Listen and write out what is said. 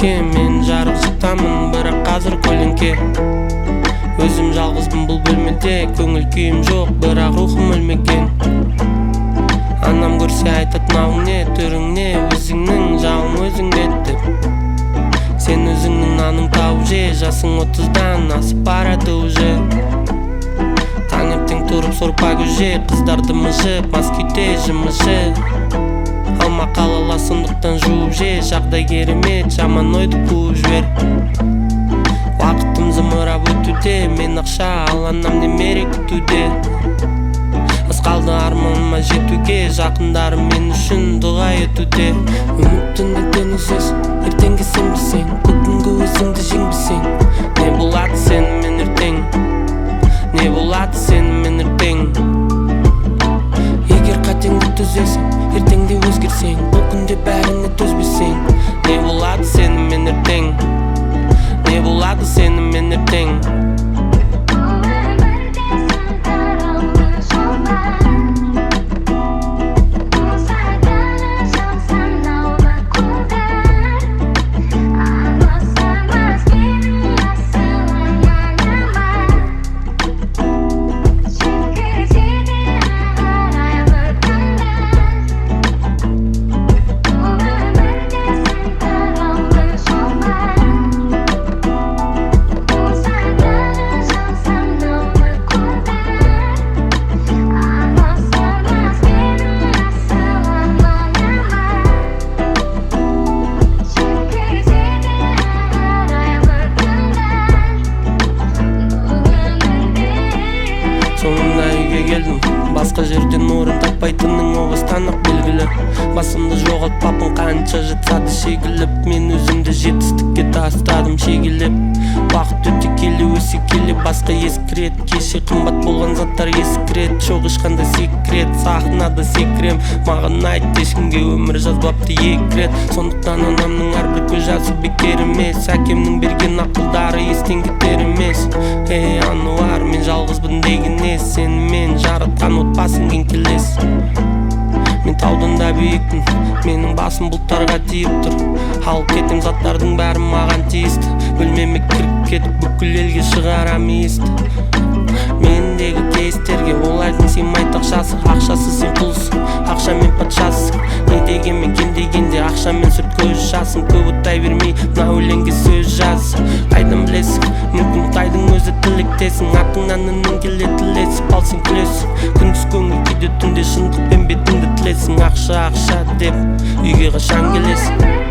көлеңке. Мен жарық жытамын, бірақ қазір көлеңке. Өзім жалғызбын бұл бөлмеде, көңіл күйім жоқ, бірақ рухым өлмеген. Анам көрсе айтат мынауың не, түрің не, өзіңнің жауың өзіңде деп. Сен өзіңнің наның тауып же, жасың 30-дан асып барады уже. Таңертең тұрып сорпа көже, қыздарды мыжып, мас күйде жымыжы. Алма қалала сондықтан жуып же, жағдай керемет, жаман ойды қуып жібер. Уақытым зымырап өтуде, мен ақша ал анам немере күтуде. Аз қалды арманыма жетуге, жақындарым мен үшін дұға етуде. Үмітті неден үзесің, ертеңге сен білсең, бүгінгі өзіңді жеңбесең. Не болады сенімен ертең, не болады сенімен ертең. Егер қатеңді түзесің, ертеңде өзгерсең, бұл күнде бәріне төзбесең. Не болады сенімен ертең, не болады сенімен ертең. Соңында үйге келдім, басқа жерден орын таппайтының оғыстан-ақ белгілі. Басымды жоғалтпаппын қанша жатса да шегіліп, мен өзімді жетістікке тастадым шегелеп. Уақыт өте келе өсе келе басқа ескірет, кеше қымбат болған заттар ескірет. Жоқ ешқандай секрет, сахнада секрем, маған айт ешкімге өмір жазбапты екі рет. Сондықтан анамның әрбір көз жасы бекер емес, әкемнің берген ақылдары естен кетер емес. Ей Ануар, мен жалғызбын деген не, сенімен жаратқан отбасың келес. Мен таудан да биікпін, менің басым бұлттарға тиіп тұр. Алып кетем заттардың бәрі маған тиісті, бөлмеме кіріп кетіп бүкіл елге шығарам иісті. Мендегі кейстерге олардың сыймайды ақшасы, ақшасы сен құлсың, ақшамен патшасың. Не дегенмен кем дегенде ақшамен сүрт көз жасын, көп ұттай бермей мына өлеңге сөз жаз. Қайдан білесің, мүмкін қайдың өзі тілектесің, артыңнан үнің келе тілесіп ал сен күлесің. Күндіз көңіл күйде, түнде шындықпен бетіңді тілесің. Ақша ақша деп үйге қашан келесің?